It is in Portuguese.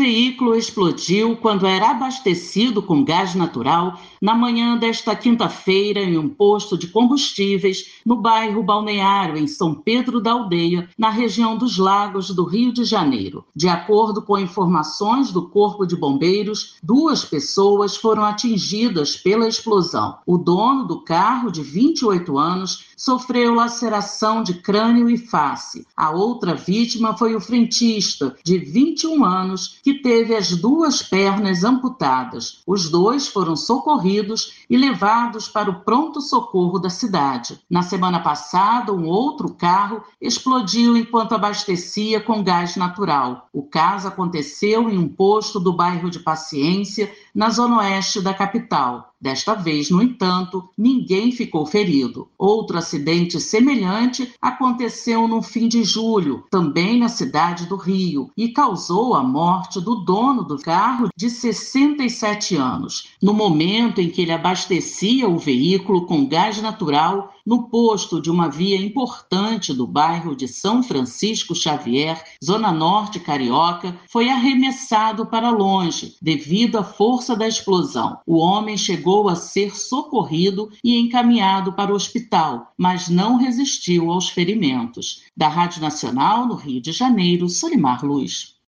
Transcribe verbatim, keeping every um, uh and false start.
veículo explodiu quando era abastecido com gás natural na manhã desta quinta-feira em um posto de combustíveis no bairro Balneário, em São Pedro da Aldeia, na região dos Lagos do Rio de Janeiro. De acordo com informações do Corpo de Bombeiros, duas pessoas foram atingidas pela explosão. O dono do carro, de vinte e oito anos, sofreu laceração de crânio e face. A outra vítima foi o frentista, de vinte e um anos, que teve as duas pernas amputadas. Os dois foram socorridos e levados para o pronto-socorro da cidade. Na semana passada, um outro carro explodiu enquanto abastecia com gás natural. O caso aconteceu em um posto do bairro de Paciência, na zona oeste da capital. Desta vez, no entanto, ninguém ficou ferido. Outro acidente semelhante aconteceu no fim de julho, também na cidade do Rio, e causou a morte do dono do carro, de sessenta e sete anos. No momento em que ele abastecia o veículo com gás natural no posto de uma via importante do bairro de São Francisco Xavier, zona norte carioca, foi arremessado para longe devido à força da explosão. O homem chegou a ser socorrido e encaminhado para o hospital, mas não resistiu aos ferimentos. Da Rádio Nacional, no Rio de Janeiro, Solimar Luz.